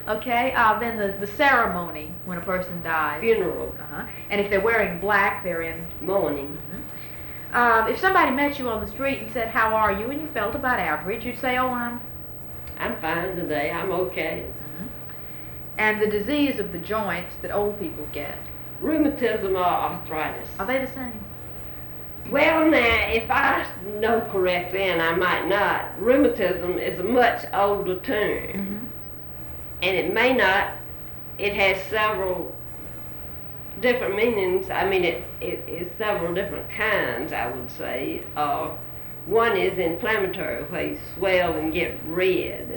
Okay, then the ceremony when a person dies. Funeral. And if they're wearing black, they're in Mourning. If somebody met you on the street and said, "How are you?" and you felt about average, you'd say, "Oh, I'm fine today. I'm okay." And the disease of the joints that old people get. Rheumatism or arthritis. Are they the same? Well, now, if I know correctly, and I might not, rheumatism is a much older term. And it may not, it has several different meanings. I mean, it is several different kinds, I would say. One is inflammatory, where you swell and get red,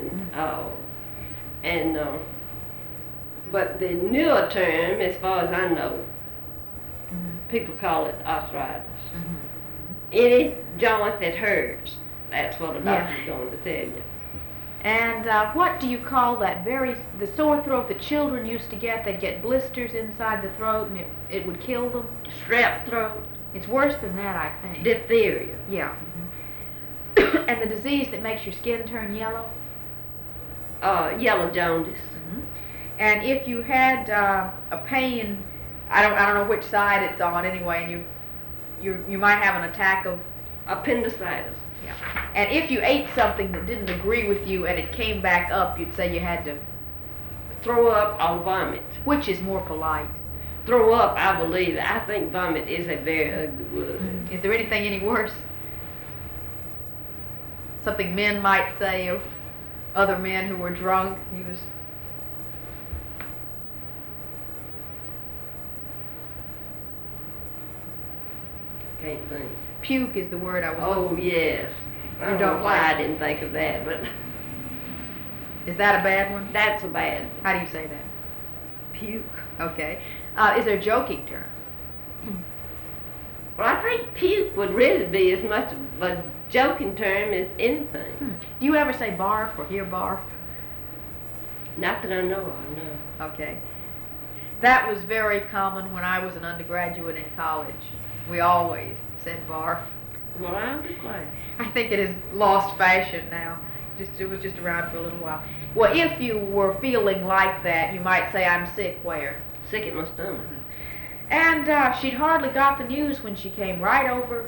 but the newer term, as far as I know, people call it arthritis. Any joint that hurts, that's what a doctor's going to tell you. And what do you call the sore throat that children used to get? They'd get blisters inside the throat and it would kill them? Strep throat. It's worse than that, I think. Diphtheria. Yeah. And the disease that makes your skin turn yellow? Yellow jaundice. And if you had a pain, I don't know which side it's on anyway, and you might have an attack of appendicitis. Yeah. And if you ate something that didn't agree with you and it came back up, you'd say you had to throw up or vomit. Which is more polite? Throw up, I believe. I think vomit is a very ugly word. Is there anything any worse? Something men might say of other men who were drunk. Can't think. Puke is the word I was looking for. Yes. I don't know why I didn't think of that, but... Is that a bad one? That's a bad one. How do you say that? Puke. Okay. Is there a joking term? Well, I think puke would really be as much of a joking term as anything. Do you ever say barf or hear barf? Not that I know of, no. Okay. That was very common when I was an undergraduate in college. We always said barf. Well, I'm glad. I think it has lost fashion now. It was just around for a little while. Well, if you were feeling like that, you might say, "I'm sick where?" Sick at my stomach. And she'd hardly got the news when she came right over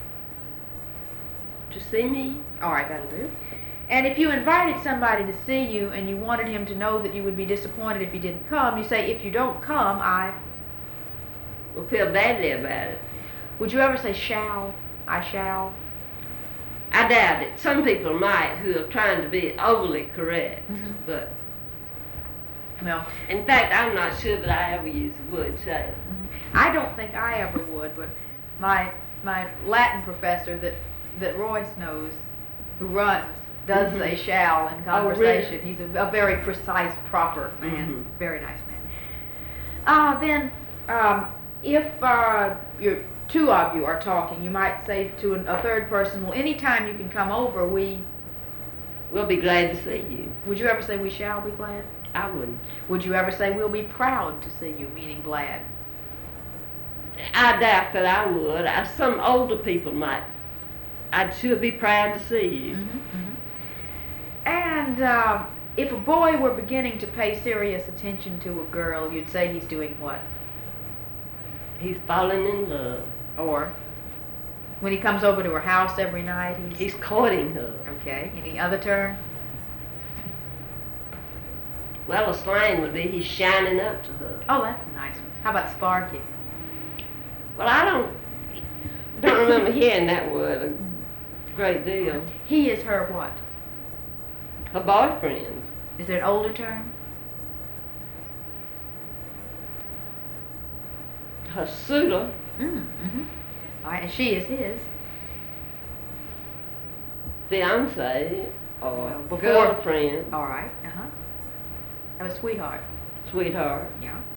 to see me. All right, that'll do. And if you invited somebody to see you and you wanted him to know that you would be disappointed if he didn't come, you say, "If you don't come, I will feel badly about it." Would you ever say shall? I shall? I doubt it. Some people might who are trying to be overly correct, but well, in fact, I'm not sure that I ever use the word shall. I don't think I ever would, but my Latin professor that Royce knows, who runs, does say shall in conversation. Really? He's a very precise, proper man, very nice man. Then, if you're two of you are talking, you might say to a third person, "Well, anytime you can come over, we'll be glad to see you." Would you ever say "we shall be glad"? I wouldn't. Would you ever say "we'll be proud to see you," meaning glad? I doubt that I would. Some older people might. I'd sure be proud to see you. And if a boy were beginning to pay serious attention to a girl, you'd say he's doing what? He's falling in love. Or when he comes over to her house every night, he's courting her. Okay. Any other term? Well, a slang would be he's shining up to her. Oh, that's a nice one. How about sparking? Well, I don't remember hearing that word a great deal. He is her what? Her boyfriend. Is there an older term? Her suitor. All right, and she is his fiance or girlfriend. All right. Have a sweetheart. Sweetheart. Yeah.